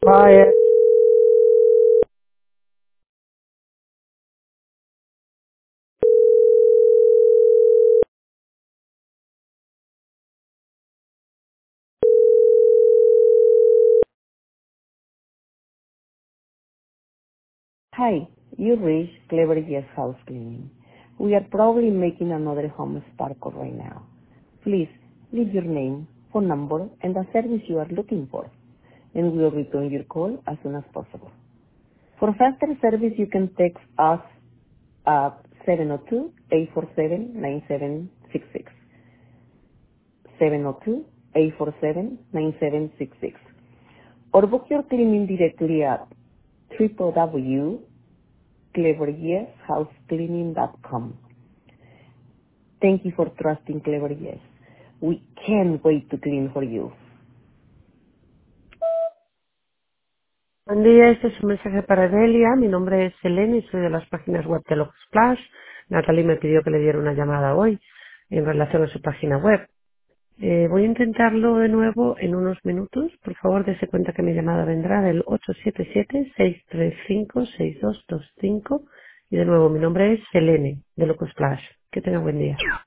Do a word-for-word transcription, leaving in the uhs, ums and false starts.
Quiet. Hi, you reached Clever Yes House Cleaning. We are probably making another home sparkle right now. Please leave your name, phone number, and the service you are looking for, and we will return your call as soon as possible. For faster service, you can text us at seven zero two, eight four seven, nine seven six six. seven zero two, eight four seven, nine seven six six. Or book your cleaning directly at w w w dot clever yes house cleaning dot com. Thank you for trusting Clever Yes. We can't wait to clean for you. Buen día, este es un mensaje para Delia. Mi nombre es Selene y soy de las páginas web de Locus Plus. Natalie me pidió que le diera una llamada hoy en relación a su página web. Eh, voy a intentarlo de nuevo en unos minutos. Por favor, dése cuenta que mi llamada vendrá del ocho siete siete, seis tres cinco, seis dos dos cinco. Y de nuevo, mi nombre es Selene de Locus Plus. Que tenga buen día.